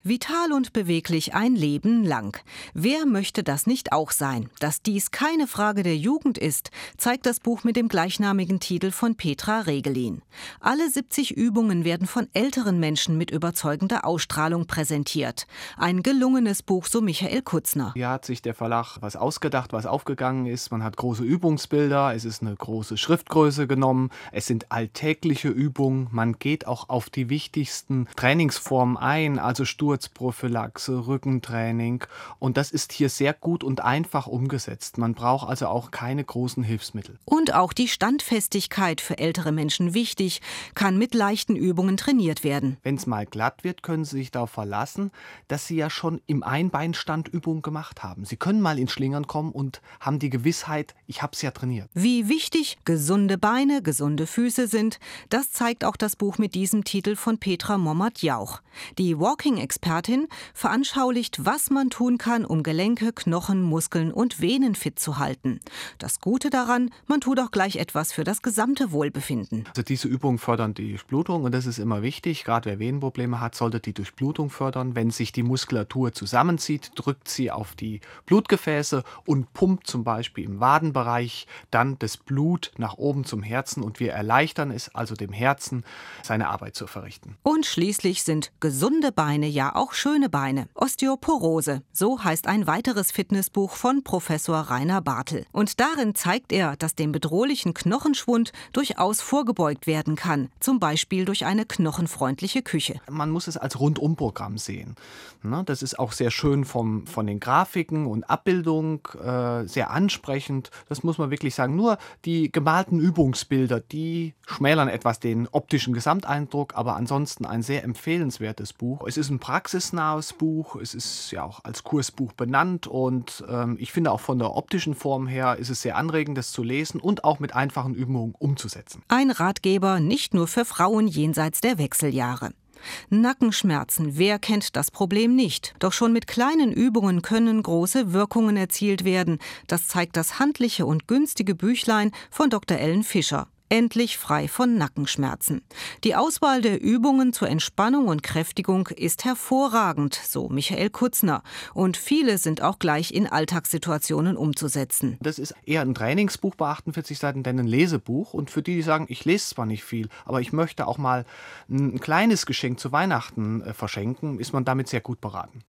Vital und beweglich ein Leben lang. Wer möchte das nicht auch sein? Dass dies keine Frage der Jugend ist, zeigt das Buch mit dem gleichnamigen Titel von Petra Regelin. Alle 70 Übungen werden von älteren Menschen mit überzeugender Ausstrahlung präsentiert. Ein gelungenes Buch, so Michael Kutzner. Hier hat sich der Verlag was ausgedacht, was aufgegangen ist. Man hat große Übungsbilder, es ist eine große Schriftgröße genommen, es sind alltägliche Übungen. Man geht auch auf die wichtigsten Trainingsformen ein, also Sturzprophylaxe, Rückentraining. Und das ist hier sehr gut und einfach umgesetzt. Man braucht also auch keine großen Hilfsmittel. Und auch die Standfestigkeit, für ältere Menschen wichtig, kann mit leichten Übungen trainiert werden. Wenn es mal glatt wird, können Sie sich darauf verlassen, dass Sie ja schon im Einbeinstand Übungen gemacht haben. Sie können mal ins Schlingern kommen und haben die Gewissheit, ich habe es ja trainiert. Wie wichtig gesunde Beine, gesunde Füße sind, das zeigt auch das Buch mit diesem Titel von Petra Mommert-Jauch. Die Walking-Expertin veranschaulicht, was man tun kann, um Gelenke, Knochen, Muskeln und Venen fit zu halten. Das Gute daran, man tut auch gleich etwas für das gesamte Wohlbefinden. Also diese Übungen fördern die Durchblutung und das ist immer wichtig. Gerade wer Venenprobleme hat, sollte die Durchblutung fördern. Wenn sich die Muskulatur zusammenzieht, drückt sie auf die Blutgefäße und pumpt zum Beispiel im Wadenbereich dann das Blut nach oben zum Herzen und wir erleichtern es also dem Herzen, seine Arbeit zu verrichten. Und schließlich sind gesunde Beine ja auch schöne Beine. Osteoporose, so heißt ein weiteres Fitnessbuch von Professor Rainer Bartel. Und darin zeigt er, dass dem bedrohlichen Knochenschwund durchaus vorgebeugt werden kann, zum Beispiel durch eine knochenfreundliche Küche. Man muss es als Rundumprogramm sehen. Das ist auch sehr schön von den Grafiken und Abbildung, sehr ansprechend. Das muss man wirklich sagen. Nur die gemalten Übungsbilder, die schmälern etwas den optischen Gesamteindruck, aber ansonsten ein sehr empfehlenswertes Buch. Es ist ein praxisnahes Buch, es ist ja auch als Kursbuch benannt und ich finde auch von der optischen Form her ist es sehr anregend, das zu lesen und auch mit einfachen Übungen umzusetzen. Ein Ratgeber nicht nur für Frauen jenseits der Wechseljahre. Nackenschmerzen, wer kennt das Problem nicht? Doch schon mit kleinen Übungen können große Wirkungen erzielt werden. Das zeigt das handliche und günstige Büchlein von Dr. Ellen Fischer. Endlich frei von Nackenschmerzen. Die Auswahl der Übungen zur Entspannung und Kräftigung ist hervorragend, so Michael Kutzner. Und viele sind auch gleich in Alltagssituationen umzusetzen. Das ist eher ein Trainingsbuch bei 48 Seiten, denn ein Lesebuch. Und für die, die sagen, ich lese zwar nicht viel, aber ich möchte auch mal ein kleines Geschenk zu Weihnachten verschenken, ist man damit sehr gut beraten.